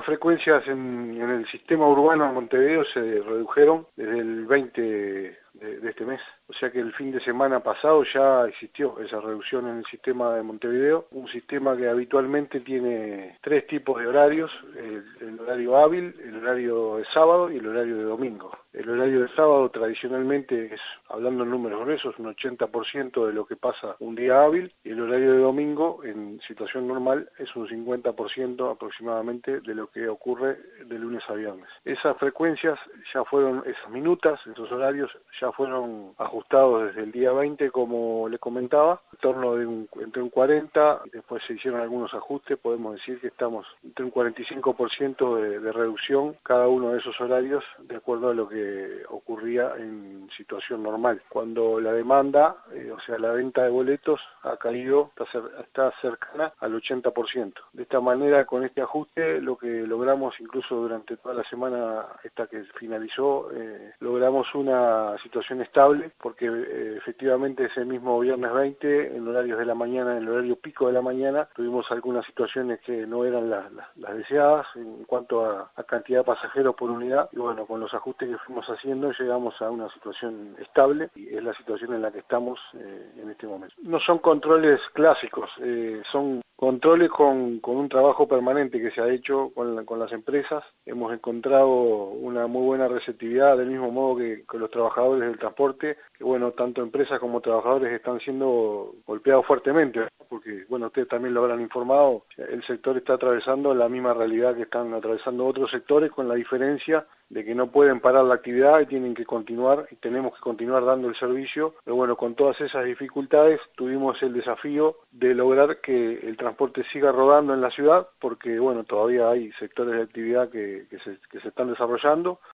frecuencias en el sistema urbano de Montevideo se redujeron desde el 20 de este mes. O sea que el fin de semana pasado ya existió esa reducción en el sistema de Montevideo, un sistema que habitualmente tiene tres tipos de horarios, el horario hábil, el horario de sábado y el horario de domingo. El horario de sábado tradicionalmente es, hablando en números gruesos, un 80% de lo que pasa un día hábil, y el horario de domingo en situación normal es un 50% aproximadamente de lo que ocurre de lunes a viernes. Esas frecuencias ya fueron, esas minutas, esos horarios ya fueron ajustados desde el día 20, como le comentaba, en torno de entre un 40, y después se hicieron algunos ajustes, podemos decir que estamos entre un 45% de reducción cada uno de esos horarios, de acuerdo a lo que ocurría en situación normal. Cuando la demanda, o sea, la venta de boletos ha caído, está cercana al 80%. De esta manera, con este ajuste, lo que logramos, incluso durante toda la semana esta que finalizó, logramos una situación estable, porque efectivamente ese mismo viernes 20, en horarios de la mañana, en el horario pico de la mañana, tuvimos algunas situaciones que no eran las deseadas en cuanto a cantidad de pasajeros por unidad, y bueno, con los ajustes que fuimos haciendo llegamos a una situación estable, y es la situación en la que estamos en este momento. No son controles clásicos, son controles con un trabajo permanente que se ha hecho con las empresas. Hemos encontrado una muy buena receptividad, del mismo modo que los trabajadores del transporte, que bueno, tanto empresas como trabajadores están siendo golpeados fuertemente, porque bueno, ustedes también lo habrán informado, el sector está atravesando la misma realidad que están atravesando otros sectores, con la diferencia de que no pueden parar la actividad y tienen que continuar, y tenemos que continuar dando el servicio, pero bueno, con todas esas dificultades tuvimos el desafío de lograr que el transporte siga rodando en la ciudad, porque bueno, todavía hay sectores de actividad que se están desarrollando,